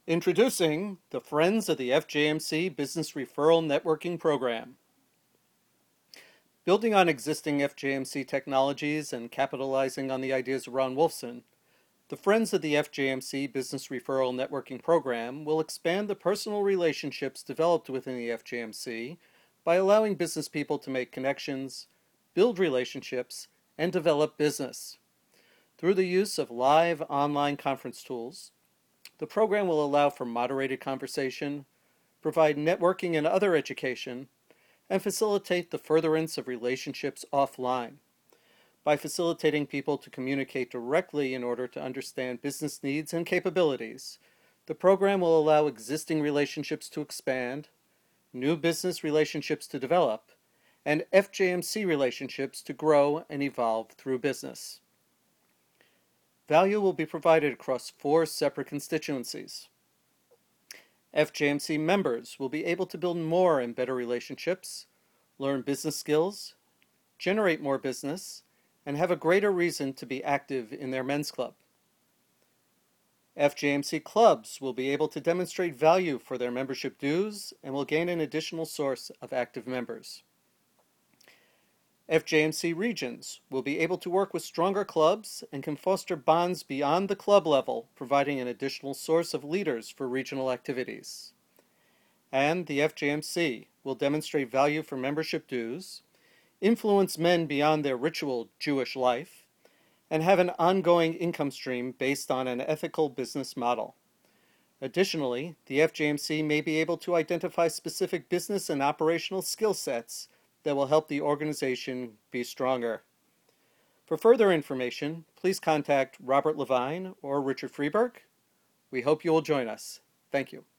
Introducing the Friends of the FJMC Business Referral Networking Program. Building on existing FJMC technologies and capitalizing on the ideas of Ron Wolfson, the Friends of the FJMC Business Referral Networking Program will expand the personal relationships developed within the FJMC by allowing business people to make connections, build relationships, and develop business. Through the use of live online conference tools, the program will allow for moderated conversation, provide networking and other education, and facilitate the furtherance of relationships offline. By facilitating people to communicate directly in order to understand business needs and capabilities, the program will allow existing relationships to expand, new business relationships to develop, and FJMC relationships to grow and evolve through business. Value will be provided across 4 separate constituencies. FJMC members will be able to build more and better relationships, learn business skills, generate more business, and have a greater reason to be active in their men's club. FJMC clubs will be able to demonstrate value for their membership dues and will gain an additional source of active members. FJMC regions will be able to work with stronger clubs and can foster bonds beyond the club level, providing an additional source of leaders for regional activities. And the FJMC will demonstrate value for membership dues, influence men beyond their ritual Jewish life, and have an ongoing income stream based on an ethical business model. Additionally, the FJMC may be able to identify specific business and operational skill sets that will help the organization be stronger. For further information, please contact Robert Levine or Richard Freeberg. We hope you will join us. Thank you.